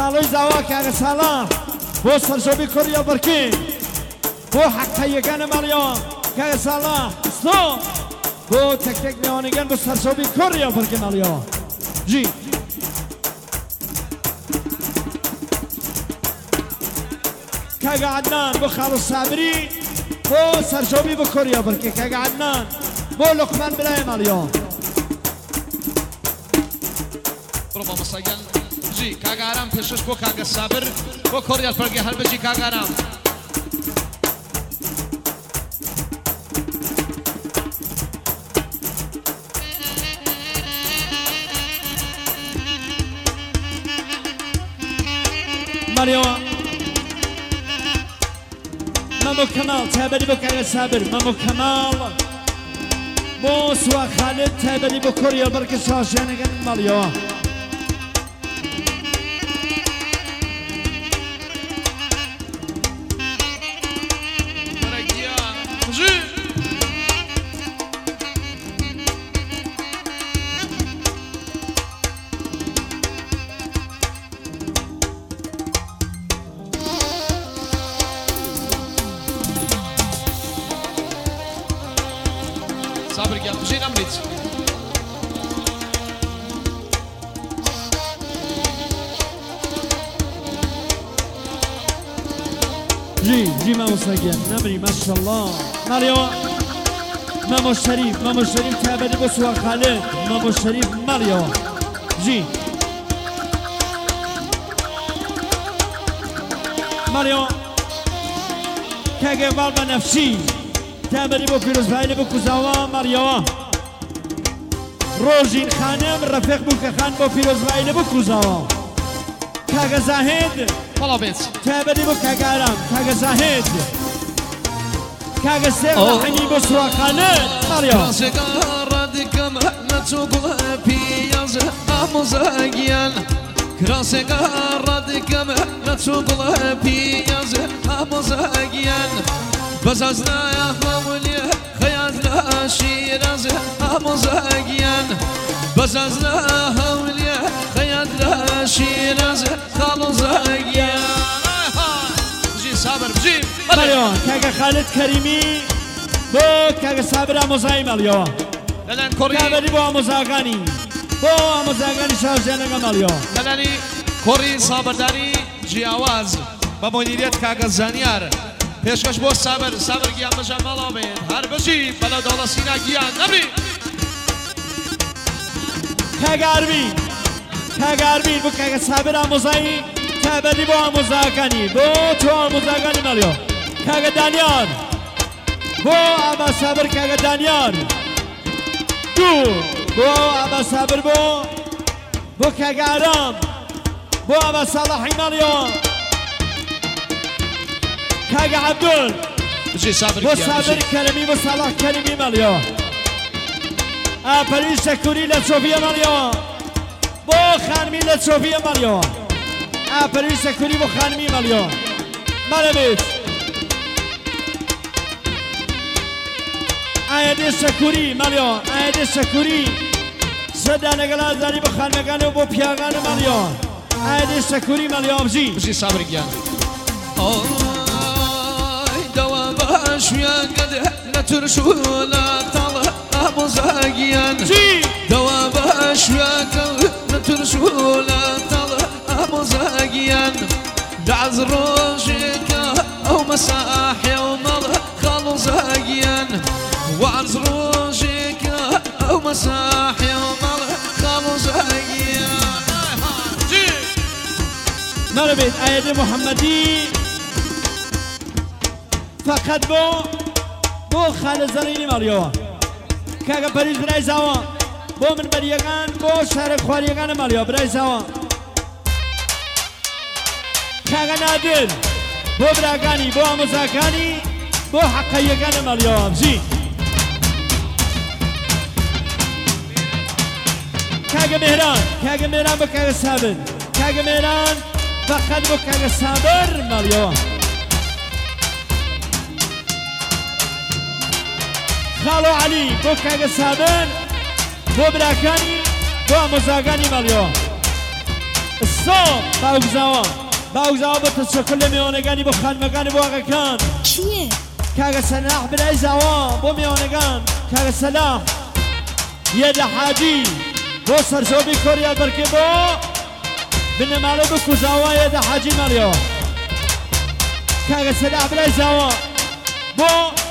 ساڵی زاوا کاگە ساڵان بۆ سەرژۆبی کوڕیا بەرکین بۆ حەقەیەکانە ماڵیەوە کاگە ساڵان سۆ بۆ تەکتێک میوانەکان بۆ سەرژۆبی کوڕیا بەرکین ماڵیەوە جی کاگە عەدنان بۆ خاڵ سابری بۆ سەرژۆبی بۆ کوڕیا بەرکین کاگە عەدنان بۆ لوقمان بلای ماڵیەوە بڕۆ مەسەگەن جی کاگارام پێشش بۆ کاگە سابر بۆ کۆڕیال پەرگێ هەلبەجی کاگارام ماڵیەوە مەمۆ کەماڵ تایبەتی بۆ کاگە سابر مەمۆ کەماڵ بۆ سوا خالد تایبەتی بۆ کۆڕیال بەرکە شاشیانەکەن ماڵیەوە صابر گیان بژین ئەمریت جی مامۆستاگیان نەمری ماشەڵڵا ماڵیەوە مامۆ شەریف تایبەتی بۆ سوا خالد مامۆ شەریف ماڵیەوە جی ماڵیەوە کاگە باڵ بە نەفشی تایبەتی بۆ پیرۆزبایلی بۆ کوزاوە ماڵیەوە ڕۆژین خانم ڕەفیق بووکەخان بۆ پیرۆزبایلی بۆ کوزاوە کاگە زاهێد بەڵا بێت تایبەتی بۆ کاگارام کاگە زاهێد کاگە سێغەحەنی بۆ سوا خالد ماڵیەوە ڕادەکەم نەچۆگوڵە پیازە ئامۆزاگیان کراسێکە ڕادەکەم نەچۆگوڵە پیازە ئامۆزاگیان بەزازنایە هەوڵێ خەیاز لە شیرازە ئامۆزاگیان بەزازنە هەوڵێ خەیاز لە شیرازە خاڵۆزاگیان بژی سابر بژی ماڵیەوە کاگە خالد کەریمی بۆ کاگە سابر ئامۆزایی ماڵیەوە لەلایەن کۆڕی تایبەتی بۆ ئامۆزاکانی شارژیانەکە ماڵیەوە لەلانی کۆڕی سابەرداری جیاواز بە مۆدیریەت کاگە زانیار پێشکەش بۆ سابر گیان بەژە ماڵەوە بێت هەر بژی بەلە دەوڵە سینا گیان نەبی کاگاربین بۆ کاگە سابر ئامۆزایی تایبەتی بۆ ئامۆزاکانی بۆ تۆ ئامۆزاکانی ماڵیەوە کاگە دانیار بۆ ئاما سابر کاگە دانیار دوو بۆ ئاما سابر بۆ کاگە ئارام بۆ ئاما ساڵەحی ماڵیەوە کاگە عەبدول بژی سابر بۆ گیان سابر کەرەمی بۆ ساڵح کەریمی ماڵیەوە ئاپەری شەکوری لە چۆپیە ماڵیەوە بۆ خانمی لە چۆپیە ماڵیەوە ئاپەری شەکوری بۆ خانمی ماڵیەوە ماڵەبێت ئایەدێ شەکوری ماڵیەوە ئایەدێ شەکوری سەدانەگەڵ ئازاری بۆ خانمەکانەوە بۆ پیاگانە ماڵیەوە ئایەدێ شەکوری ماڵیەوە بژی سابر گیان دەوا باشویان گەدە لە تورش و لە تاڵە ئامۆزاگیان دەوا باشویان لە تورش و لە تاڵە ئامۆزاگیان دەعز ڕۆژێکە ئەو مەساحێ و مەڵە خاڵۆزاگیان وعز ڕۆژێکە ئەو مەساحێ و مەڵە خاڵۆزاگیان مەڵەبێت ئایەدێ محەممەدی فقط بۆ خالە زەرینی ماڵیەوە کاگە پەریز برای زاوە بۆ من بەریەکان بۆ شارە خواریەکانە ماڵیەوە برای زاوە کاگە نادر بۆ براکانی بۆ ئامۆزاکانی بۆ حەقەیەکانە ماڵیەوە بژی کاگە مێران بۆ کاگە سابر کاگە مێران فقط بۆ کاگە سابر ماڵیەوە خاڵۆ عەلی بۆ کاگە سابر بۆ براکانی بۆ ئامۆزاکانی ماڵیەوە الصوت باوزاوا بتشكل لميونغاني بخانمغاني بواغكان کیه؟ كاغا سلاح بلاي زاوا بو ميونغان كاغا سلاح يد حاجي بو سرزوبي كوريا بركي بو بنمالو بكو زاوا يد حاجي ماليو كاغا سلاح بلاي زاوا بو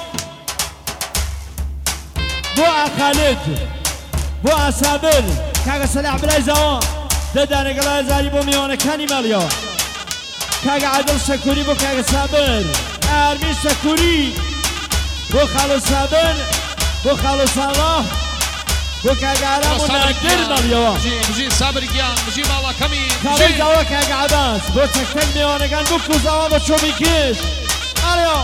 خالد بو سابر كاغا سلاح بلاي زاوا دداني قلا زاري بو ميونغاني ماليو كاغا عدل شكوري بو كاغا سابر ارمي شكوري بو خالو سابر بو خالو صلاح بو كاغا عرام وناقر ماليو بجي صابر جيان بجي مالا كمي خالو زاوا كاغا عباس بو تكتل ميوانگان بو كوزاوا بو شومي كيش ماليو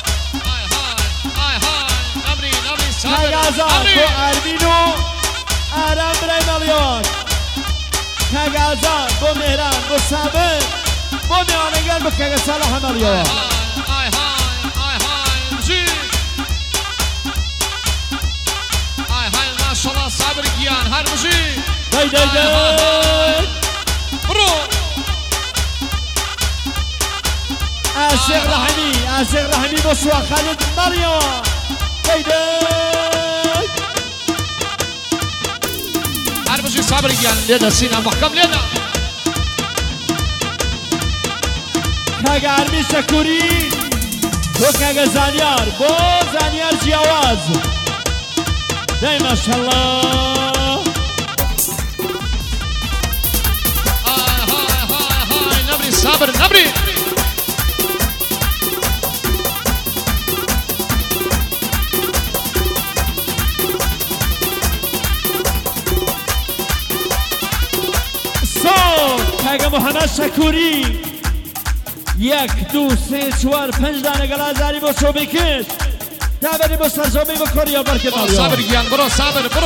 نبري صابر كاغا عزام بو ارمينو ارام براي ماليو كاغا عزام بو مهران بو سابر بو ميوانگان بو كاغا صلاح ماليو ما شاء الله صابر جيان هار بجي داي برو آسيغ رحمي بوسوا خالد ماريو داي هار بجي صابر جيان ليدا سينا محكم ليدا كاغا عرمي شكوري بو كاغا زانيار بو زانيار جياواز داي ما شاء الله هاي نبري صابر نبري كاغا محمد شكوري 1 2 3 4 5 دانه گلا زاری بو شوبی کش دابری بو سرزومی بو کوریا برکه مالیا صابر جيان برو صابر برو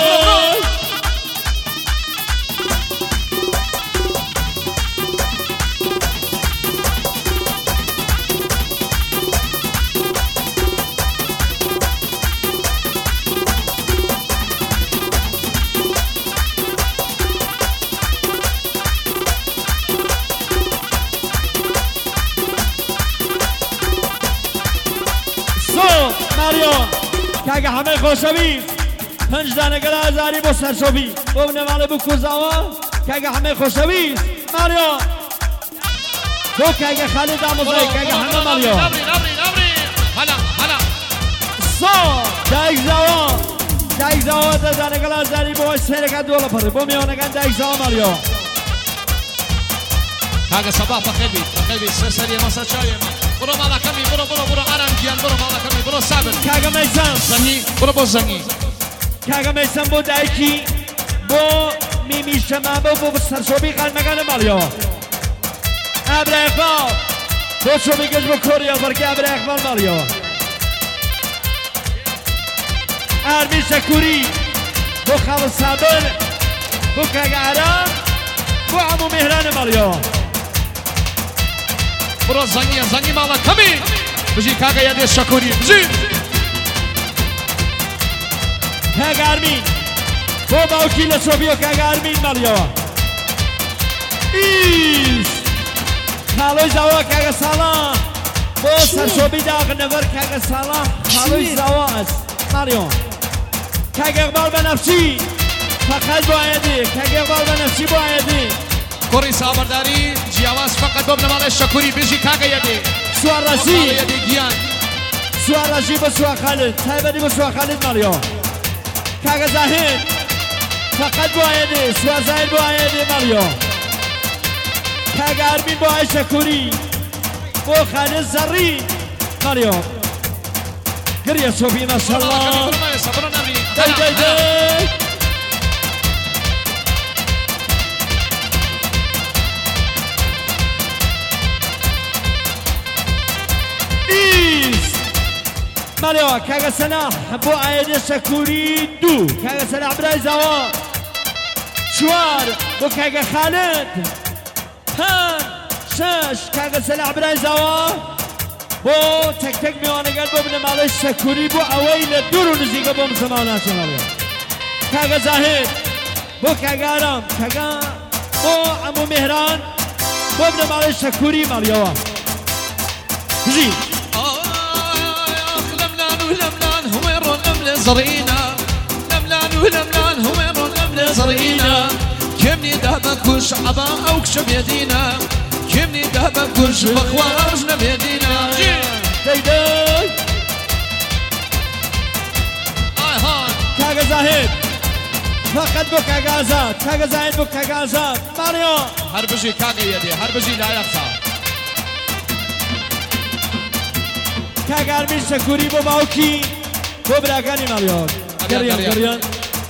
ماريو كاغا همه خوشوی 5 دانه گلا زاری بو سرزومی بو نماله بو کوزاوا كاغا همه خوشوی ماريو بو كاغا خالد آموزای كاغا همه ماريو نبري هلا دایک زاوا دانه گلا زاری بو سرکا دولا پره بو میونگان دایک زاوا ماريو كاغا صباح فخبي سرسري مسا شايم برو مالا كمي برو ارام جيان برو مالا كمي برو صابر كاغا ميسام زني برو بو زني كاغا ميسام بو دايكي بو ميمي شمامو بو سرشوبي قلمگان ماليو ابرا اقبال بو شوبي گج بو كوريا بركي ابرا اقبال ماليو ارمي شكوري بو خالو صابر بو كاغا عرام بو عمو مهران ماليو برو زني مالا كمي بجي كاغا يدي شكوري بجي كاغا ارمين بو باوكي لشوبيو كاغا ارمين ماليو ايش خالوي زاوا كاغا صلاح بو سرشوبي داغ نفر كاغا صلاح خالوي زاواز ماليو كاغا اقبال بنفسي فقط بو عيدي كاغا اقبال بنفسي بو عيدي كوري صابرداري جياواز فقط بابن مال الشكوري بيجي كاغا يدي سوار رشيد يدي جيان سوار رشيد بسوا خالد تايبدي بسوا خالد ماليو كاغا زاهد فقط بو عيدي سوار زاهد بو عيدي ماليو كاغا ارمين بو عي شكوري بو خالد زري ماليو قرية صوفي ما شاء الله داي ماليو كاغا سلاح بو عيدي شكوري 2 كاغا سلاح براي زاوا شوار بو كاغا خالد 6 كاغا سلاح براي زاوا بو تك ميوانگان بو بن مال شكوري بو اويل دورو نزيگا بو مسلمانات ماليو كاغا زاهد بو كاغا رام كاغا بۆ عمو مهران بۆ بنەماڵەی شەکووری ماڵیەوە بژی لملان ولملان هويرو لمل زرينا لملان ولملان هويرو لمل زرينا كمني دهبك وشعبا او كشب يدينا كمني دهبك وخوارج نبيدينا دەیدەی کاگە زاهێد فقط بۆ کاگە ئازاد کاگە زاهێد بۆ کاگە ئازاد ماڵیەوە هەر بژی کاگە یەدێ هەر بژی لایەقا کاگە ئەرمین شەکووری بۆ باوکی بۆ براکانی ماڵیەوە گەڕیان گەڕیان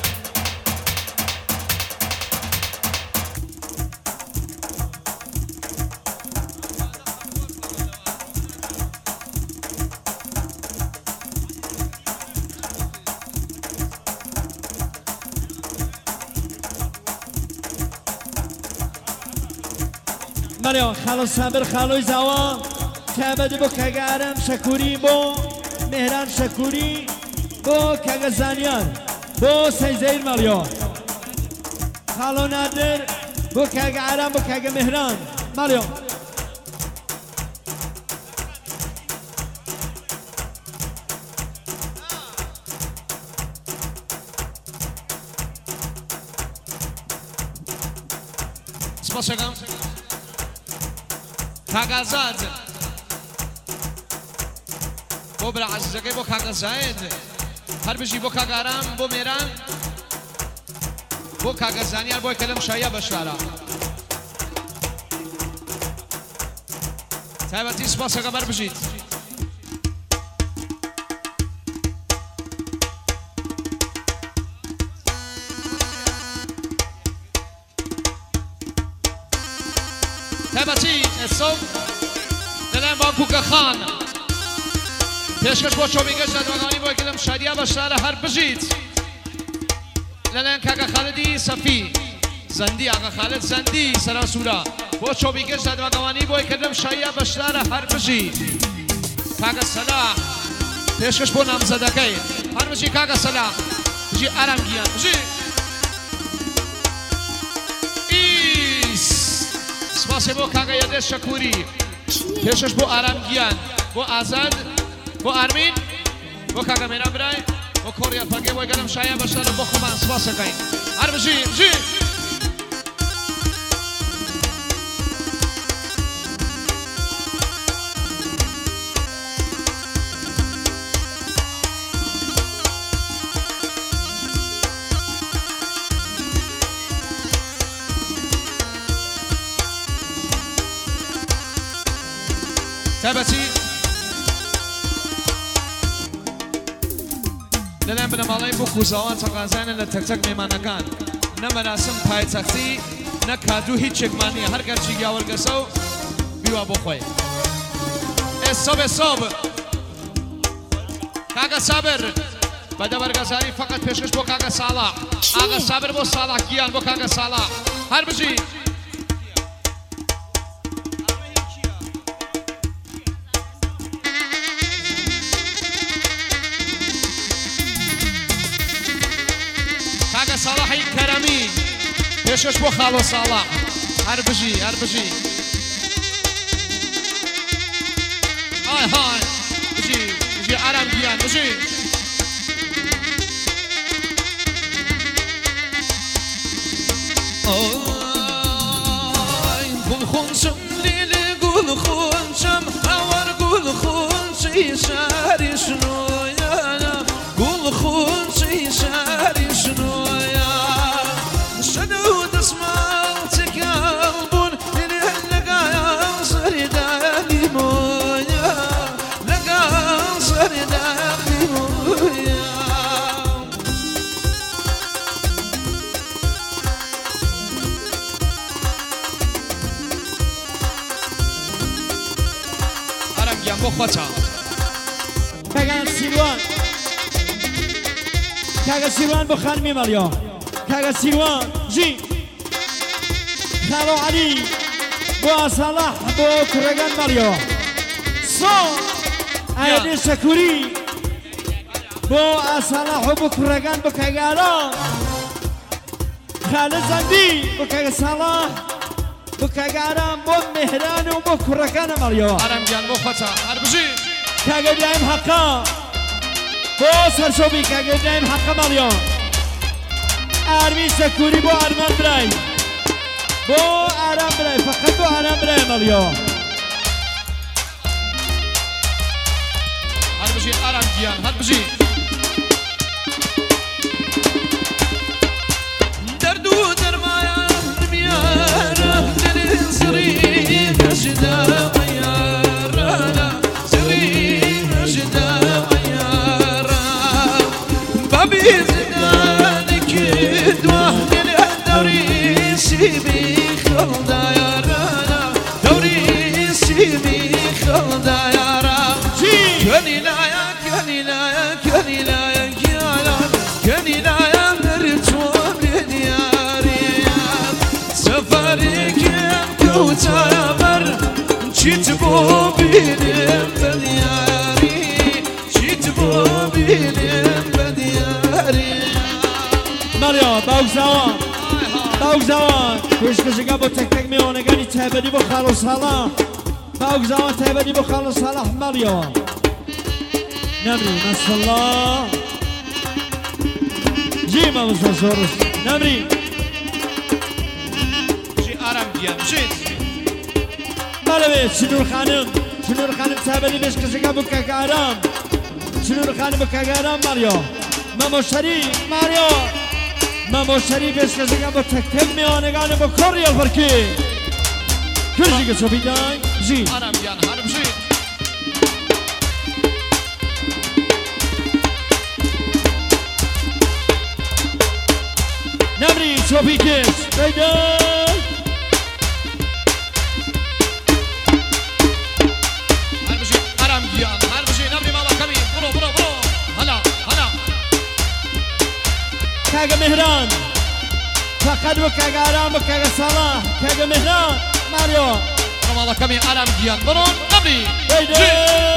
ماڵیەوە خاڵۆ سابر خاڵۆی زاوە تابەتی بۆ کاگە ئارەم شەکووری بۆ مهران شەکووری بۆ کاگە زانیار بۆ سەیزەیر ماڵیەوە خاڵۆ نادر بۆ کاگە ئارام بۆ کاگە مهران ماڵیەوە سپاسەکەم کاگە ئازاد بۆ برا عەزیزەکەی بۆ کاگە زاهێد هەر بژی بۆ کاگە ئارام بۆ مێران بۆ کاگە زانیار بۆی کە لەم شایە بەشدارە تایبەتی سپاسەکە بەربژیت تایبەتی ئێسۆم لەلایەن باکووکە خان پێشکەش بۆ چۆمیگەش دادوەگانی بۆی کە لەم شایە بەشدارە هەر بژیت لەلایەن کاگە خالدی سەفی زەندی ئاغا خالد زەندی سەراسوورە بۆ چۆمیگەش دادوەگەوانی بۆی کە لەم شایە بەشدارە هەر بژیت کاگە سەلاح پێشکەش بۆ نامزەدەکەی هەر بژی کاگە سەلاح بژی ئارامگیان بژی سپاسی بۆ کاگە یەدێ شەکووری پێشش بۆ ئارامگیان بۆ ئازاد بۆ ئارمین بۆ کاگە مێران برای بۆ کۆڕیا فەرگێ بۆی گەلم شایە بەشدارە بۆ خۆمان سپاسەکەین هەر بژی بژی تابەتی لەلایەن بنەماڵەی بۆ کوزاوان تەقازانە لە تەکتەک مێمانەکان نە مەراسم پایتەختی نە کادوو هیچ شتێکمان نییە هەر گەرچی گیاوەرگەسە و بیوا بۆ خۆی ئێسۆب ئێسۆب کاگە سابر بەدەبەرگەزاری فقط پێشکەش بۆ کاگە ساڵاح ئاگە سابر بۆ ساڵاح گیان بۆ کاگە ساڵاح هەر بژی کاگە ساڵاحی کەرەمی پێشکەش بۆ خاڵۆ ساڵاح هەر بژی هەر بژی های های بژی بژی ئارام گیان بژی گوڵ خونچم لیلی گوڵ خونچم ئەوەر گوڵ خونچی شاری شنۆیانە گوڵ خونچی شاری شنۆیە شەدە و دەسماڵ چێکیان بوون لێ لەگایان سەریدانی مۆیە لەگایان سەریدانی مۆیە ئارامگیان بۆ خۆتە کاگە سیروان کاگە سیروان بۆ خانمی ماڵیەوە کاگە سیروان ژی خاڵۆ عەلی بۆ ئاساڵاح بۆ کوڕەکان ماڵیەوە سۆ ئایەدێ شەکووری بۆ ئاساڵاح و بۆ کوڕەکان بۆ کاگە ئارام خالد زندی بۆ کاگە ساڵح بۆ کاگە ئارام بۆ مهران و بۆ کوڕەکانە مەڵیەوە ئارام گیان بۆ خۆتە هەر بژی کاگە ئیبراهیم حەقا بۆ سەرچۆبی کاگە ئیبراهیم حەقا مەڵیەوە ئارمی سەکووری بۆ ئارمان برای بۆ ئارام برای فەقەت بۆ ئارام برای مەڵیەوە هەر بژی ئارام گیان هەر بژی دەرد و دەرمایان میارە دەرێ زڕی نەژدا عەیارە زڕی نەژدا عەیارە بابی زندانی کردووە لێ دەوری سیمی خەڵدا یارە دەوری سیمی خەڵدا یارە کەنیلایە کەنیلایە کەنیلایە گیانە کەنیلایە دەرچۆم لێ دیارە سەفەرێکم کەوتایە بەر چیت بۆ بینێم بە دیاری چیت بۆ بینێم بە دیاری مەڵیەوە باوکزاوان پێشکەشەکە بۆ تەک میوانەکانی تایبەتی بۆ خاڵ و ساڵح باوکزاوان تایبەتی بۆ خاڵ و ساڵح مەڵیەوە نەمری مەسەڵڵا جی مامۆستا سۆڕش نەمری بژی ئارام گیان بژیت مەڵەوێ چنوور خانم تایبەتی پێشکەشەکە بۆ کاگە ئارام چنوور خانم بۆ کاگە ئارام مەڵیەوە مەمۆشەری ماریەوە مەمۆشەری پێشکەشەکە بۆ تەک میوانەکانە بۆ کۆڕی هەڵبەرکی کرژیگە چۆپیدای بژی ئارام گیان هەر بژیت نەمری چۆپی کێش دەیدەی هەر بژی ئارام گیان هەر بژی نەمری ماڵەکەمی بڕۆ بڕۆ بڕۆ هەلا هەلا کاگە مهران فقط بۆ کاگە ئارام بۆ کاگە ساڵح کاگە مهران ماریەوە بڕۆ ماڵەکەمی ئارام گیان بڕۆن نەمری دەیدەی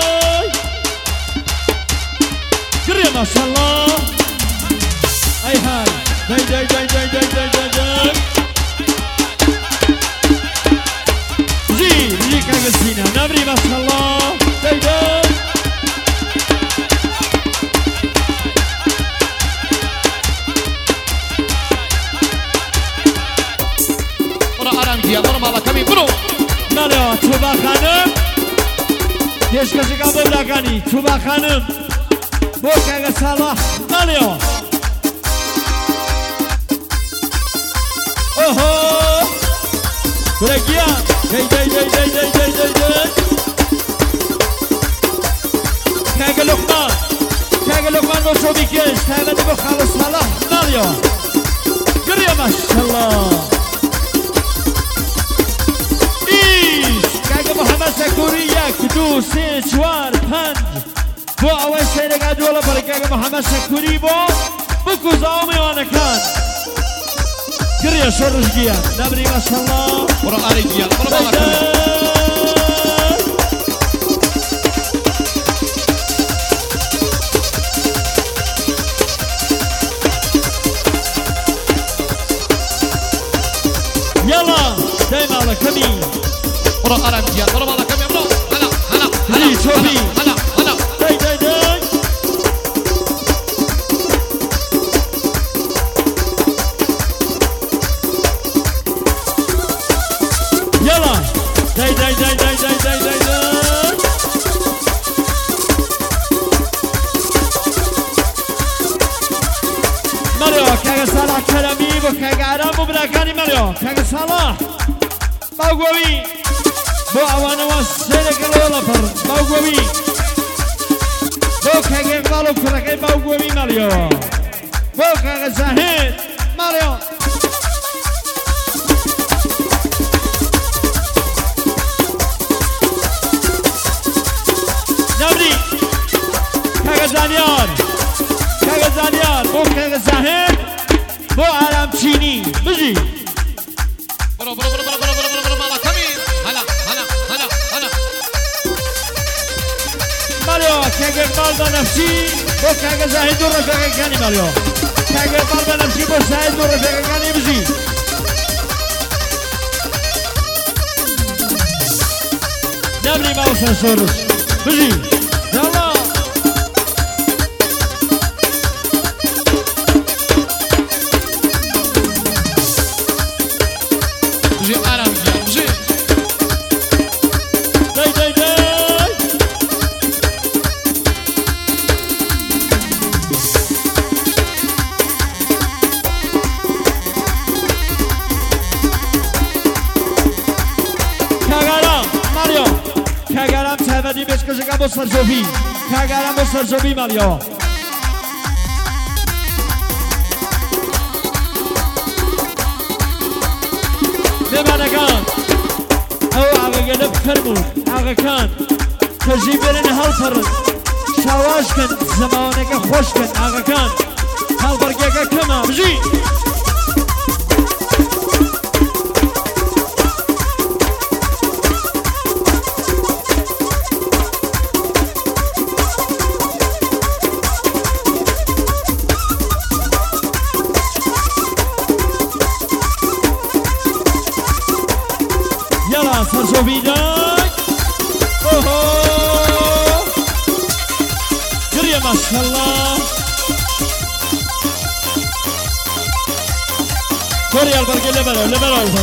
گڕێ ماشەڵڵا ئەی هاي دەی جی کاگە سینە نەمری ماشەڵڵا دەیدەی بڕۆ ئارام گیان بڕۆ ماڵەکەمی بڕۆ ماڵەوە تووبا خانم پێشکەشەکە بۆ براکانی تووبا خانم بۆ کاگە ساڵح ماڵەوە ئۆهۆ برەگیان دەی کاگە لوقمان بۆ چۆبی کێش تایبەتی بۆ خاڵ و ساڵح ماڵەوە گڕێ ماشەڵڵا کاگە محەممەد سەکووری 1 2 3 4 5 بۆ ئەوەی سەیرەکە دووەڵە بەڕێ کاگە محەممەد سەکووری بۆ بکوزاوە میوانەکان گڕێ شۆڕژگیان نەمری مەشەڵڵا بڕۆ ئارە گیان بڕۆ ماڵەکەمی یاڵا دای ماڵەکەمی بڕۆ ئارام گیان بڕۆ ماڵەکەمی بڕۆ هەلا هەلا هەلی چۆبی هەلا هەلا دەی یاڵا دەی مەڵێەوە کاگە ساڵح کەرەمی بۆ کاگە ئارام بۆ براکانی مەڵێەوە کاگە ساڵح باوگۆوی بۆ ئەوانەوە سێرەکە لەوەڵە پڕ باوگۆوی بۆ کاگە ئیقباڵ و کوڕەکەی باوگۆوی مەڵێەوە بۆ کاگە زاهید مەڵێەوە نەمری کاگە زانیار بۆ کاگە زاهید بۆ ئارام چینی بژی برو برو برو برو برو برو برو برو مالا کمی هلا هلا هلا هلا مالیو که اقبال دا نفسی با که اگه زاهد دو رفقه کنی مالیو کاگە بەڵ بەنەفشی بۆ سایت و ڕفێقەکانی بژی نەبری ماوسە سۆرش بژی یاڵا بژی ئارام گیان بژی دەی دەی دەی کاگەرام ماریۆ کاگەرام تایبەتی پێشکەشەکە بۆ سەرجۆبی کاگەرام بۆ سەرجۆبی ماریۆ مێمانەکان ئەو ئاغەگەنە بفەرموون ئاغەکان کەژی بێنن هەڵپەڕن شاواشکن زەماوانەکە خۆشکن ئاغەکان هەڵبەرگەکە کەمە بژی یالا سەرجۆبی دای ئۆهۆ گریە ماشەڵڵا کۆری هەڵبەرگە لەبەرەوە لەبەر هەڵبەر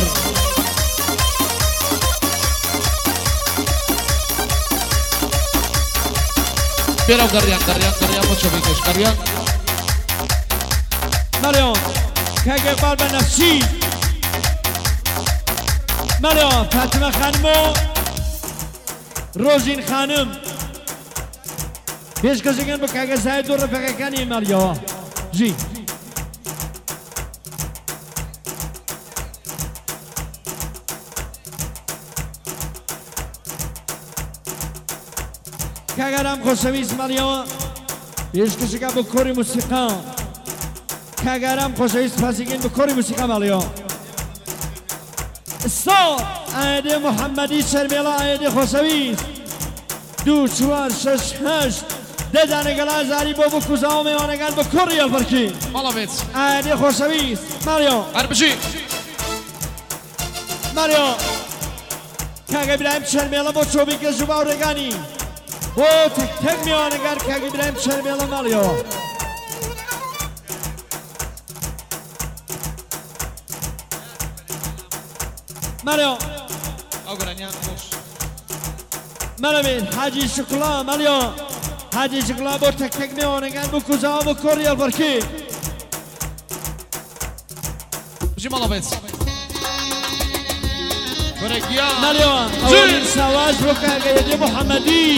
بێرەو گەڕیان گەڕیان گەڕیان بۆ چۆبیکەش گەڕیان ماریۆ کاگە بەڵ بەنەفشی ماریۆ فاتمە خانم و ڕۆژین خانم پێشکەشەکەن بۆ کاگە زاید و ڕفێقەکانی ماریۆ ژی کاگەرام خۆشەویست ماریۆ پێشکەشەکە بۆ کۆری موسیقا کاگەرام خۆشەویست پاسیگەین بە کۆری موسیقا ماریۆ سۆ ئایدێ محەممەدی شەرمێڵە ئایدێ خۆشەویست دوو چوار شەش هەشت دەدانەگەڵا زاری بۆ بکوزاوە میوانەکان بە کۆڕی هەڵبەرکی بەڵە بێت ئایدێ خۆشەویست ماریۆ هەر بژی ماریۆ کاگە برایم شەرمێڵە بۆ چۆبیکەش و باوڕێگانی بۆ تەک تەک میوانەکان کاگە برایم شەرمێڵە ماریۆ ماریۆ ئەو گەرانیان خۆش مەرەبێت حاجی شکڵا مالیۆ حاجی شکڵا بۆ تەک تەک میوانەکان بکوزاوە بە کۆڕی هەڵبەرکی بژی مەڵە بێت بەرەگیان مالیۆ ئەوەی ساواش بۆ کاگەیەدی محەممەدی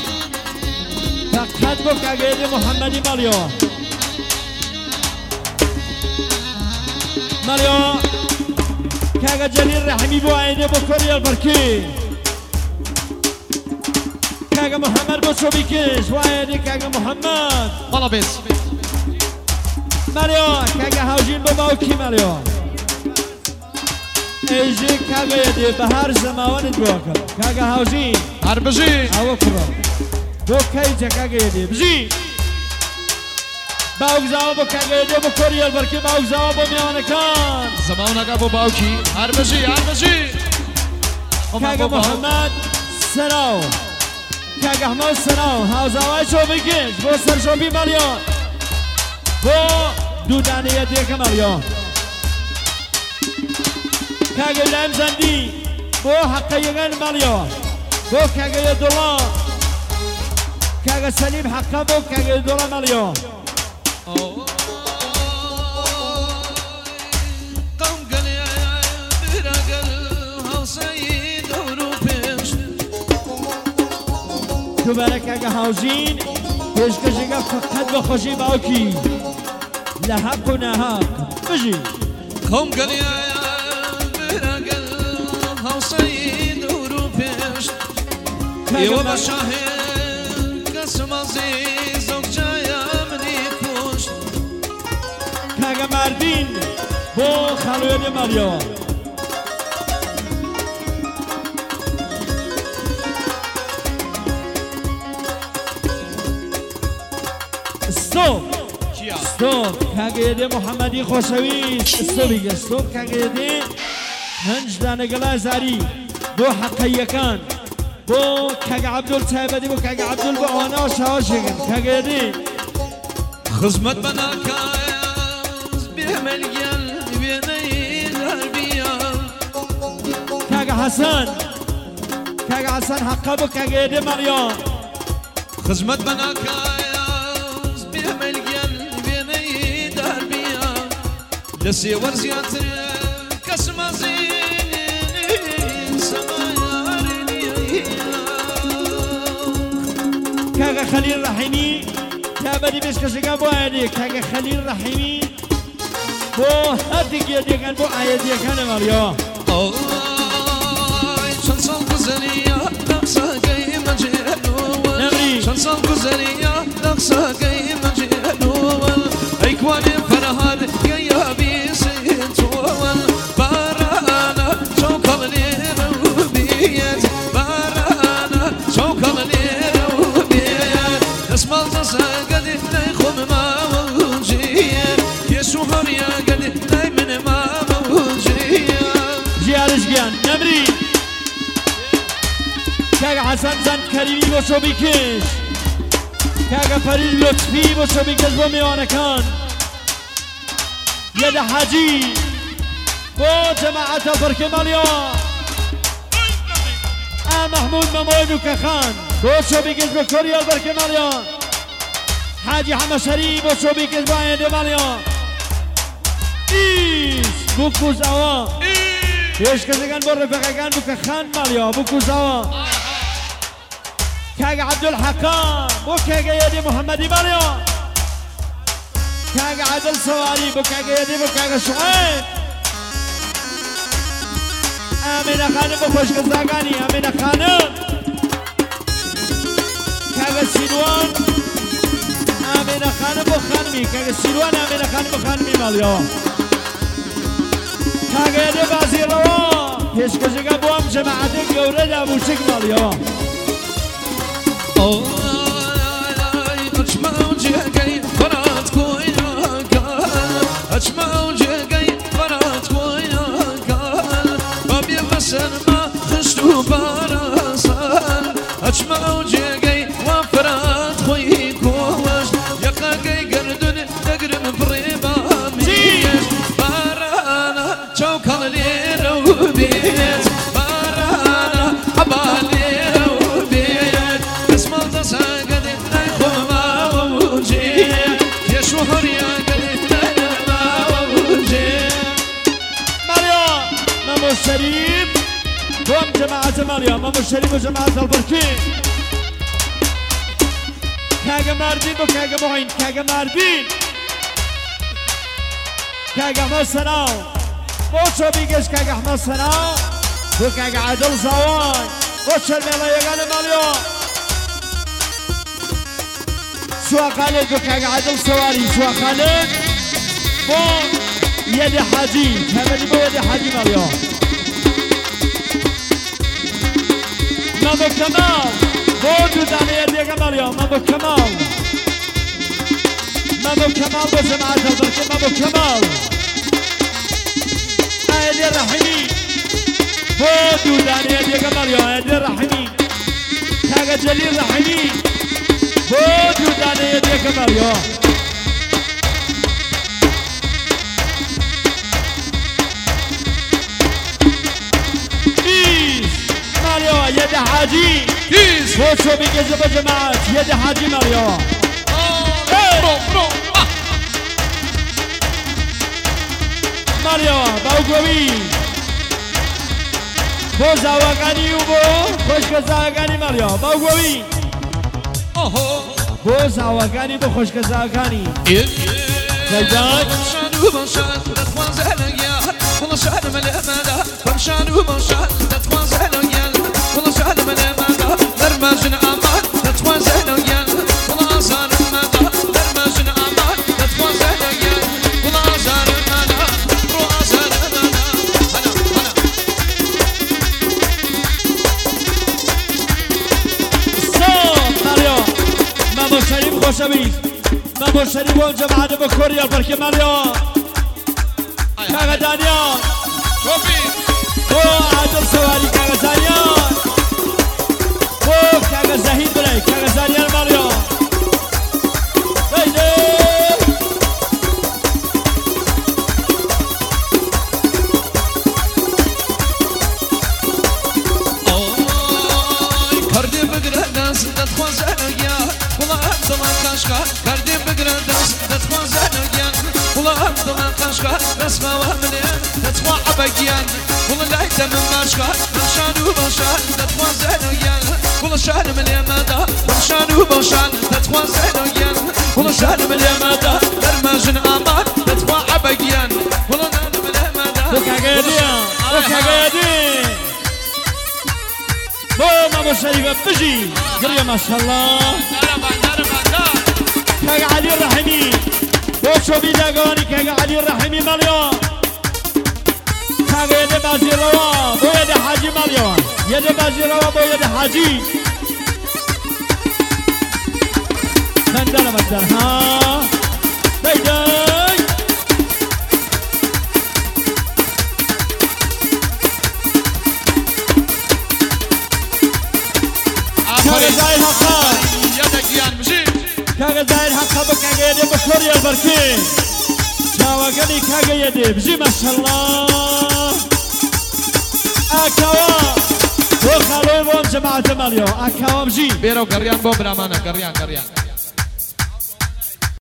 فقط بۆ کاگەیەدی محەممەدی مالیۆ مالیۆ کاگە جەلیل ڕەحیمی بۆ ئایدێ بۆ کۆڕی هەڵبەرکی کاگە محەممەد بۆ چۆبیکەش بۆ ئایدێ کاگە محەممەد بەڵە بێت مالیۆ کاگە هاوژین بۆ باوکی مالیۆ ئێژێ کاگەیەدێ بەهار زەماوەنت بۆکە کاگە هاوژین هەر بژی ئەوە کوڕە بۆ کەیجە کاگەیەدێ بژی باوکزاوە بۆ کاگەیەدێ بۆ کۆری هەڵبەرکی باوکزاوە بۆ میوانەکان زەماونەکە بۆ باوکی هەر بژی هەر بژی کاگە محەممەد سەراو کاگە حمەد سەراو هاوزاوای چۆبیکەش بۆ سەرچۆبی مالیۆ بۆ دوودانەیەدێکە مالیۆ کاگە برایم زەندی بۆ حەقەیەگەن مالیۆ بۆ کاگەیە دڵە کاگە سەلیم حەقە بۆ کاگەیە دڵە مالیۆ قەم گەلێ برەگەل هەڵسەی دەور و پێش دووبارە کاگە هاوژین پێشکەشەکە فقەت بە خۆشی باوکی لە حەق و ناحەق بژی قەم گەلێ برەگەل هەڵسەی دەور و پێش ئێوە بە شاهێن کەسم عەزیز زەوجایە منی کوشت کاگە ماردین بۆ خاڵوێنێ مالیۆ سۆ ستوب کاگیده محمدی خوشویست استوبی ستوب کاگیده هنج دانگلا زاری بو حقیقان بو کاگ عبدال تایبدی بو کاگ عبدال بو آنا شاشگن کاگیده خدمت بنا کاز بیمل گل بینی دربیان کاگ حسن حقا بو کاگیده مریان خدمت بنا کاز بیمل گل بینی دربیان لسی ورزیاتر کسم زین سمایارنی کاگ خلیل رحیمی تابدی بس کسیگا بو آیدی کاگ خلیل رحیمی بو هدی گیدی کن بو آیدی کن مریان چند سال گذریا نقصه گی مجهول چند سال گذریا نقصه گی مجهول ایکوانی فرهاد گیا بیسیتول بارانا چوکالی رو بیت بارانا چوکالی رو بیت اسمال زاگدی نیخوم ما وجیه یسوع هریا گدی نیمن ما وجیه جیارش گیان نمری کاگ حسن زن کریمی بو شو بیکش کاگ فرید لطفی بو شو بیکش بو میوانکان ید حاجی بو جماعت فرک مالیان محمود ممویدو کخان بو شو بیکش بو کوریال فرک مالیان حاجی حمشری بو شو بیکش بو آینده مالیان ایس بو کوز آوان پیش کسیگن بو رفقگان بو کخان مالیان بو کوز آوان کاگ عبدالحکام بو کاگ یدی محمدی مالیان کاگ عدل سواری بو کاگ یدی بو کاگ شعیب امینه خانم بو خوشگزاگانی امینه خانم کاگ سیروان امینه خانم بو خانمی کاگ سیروان امینه خانم بو خانمی مالیان کاگ یدی بازی روان پیش کسیگن بو هم جماعتی گوره دا موسیق مالیان açma ucagay barat koyna kal açma ucagay barat koyna kal babi vasanma khshtu barasan açma ucagay wafrat khoy kowash yaqagay gardun tagrim briba miyash barana chawkali rawbiyat barana abali شريف هم جماعة ماليا مامو شريف وجماعة البركي كاغا ماردين وكاغا معين كاغا ماردين كاغا احمد سناو موشو بيجيش كاغا احمد سناو وكاغا عادل زوان وشر ميلا يغاني ماليا سوا خالد وكاغا عادل سواري سوا خالد بو يدي حاجي كامل بو يدي حاجي ماليا مامو كمال بودو دانية ديگه ماليا مامو كمال مامو كمال بو جماعة البركة مامو كمال ايدي الرحيمي بودو دانية ديگه ماليا ايدي الرحيمي كاغا جليل رحيمي بودو دانية ديگه ماليا يد حاجي وشو بيجي بجماعات يد حاجي ماريو ماريو باوكوي بو زاوغاني وبو خوشك زاوغاني ماريو باوكوي بو زاوغاني بو خوشك زاوغاني زيدان ومشان تتوازن يا والله شهد من الأمانة ومشان ومشان تتوازن يا والله شهد من الأمانة درماجن أمان تتوازن يا والله أزار المانا درماجن أمان تتوازن يا والله أزار المانا رو أزار المانا أنا صوت ماريو مامو شريف خوشبيز ما بوشري بوم جماعة بكوريا البركة ماليو كاغا دانيال شوفي بو عادل سواري كاغا دانيال بو كاغا زهيد بلاي كاغا دانيال ماليو هيدي کردی بگره دست دتخوازه نگیا ولا عبدالله کاشکا کردی بگره دست دتخوازه نگیا ولا عبدالله کاشکا دست ما وهملين دتخوا عبقيان ولا لعيت من ماشكا بمشان وبمشان دتخوازه نگیا ولا شان من اليمادا بمشان وبمشان دتخوازه نگیا ولا شان من اليمادا درماجن امان دتخوا عبقيان ولا نان من اليمادا وكاغادي بو ما بوشري بجي قرية ما شاء الله كاغا علي الرحيمي بو شو بيدا قواني كاغا علي الرحيمي ماليو كاغا يدي بازي روا بو يدي حاجي ماليو يدي بازي روا بو يدي حاجي مندانا مجدر ها داي كاغا زايد حقا يدك يان مجي كاغا زايد حقا بكاغا يدي بكوريا البركين شاوغني كاغا يدي بجي ما شاء الله اكاوا وخلوي بوم جماعة ماليو اكاوا بجي بيرو قريان بو برامانا قريان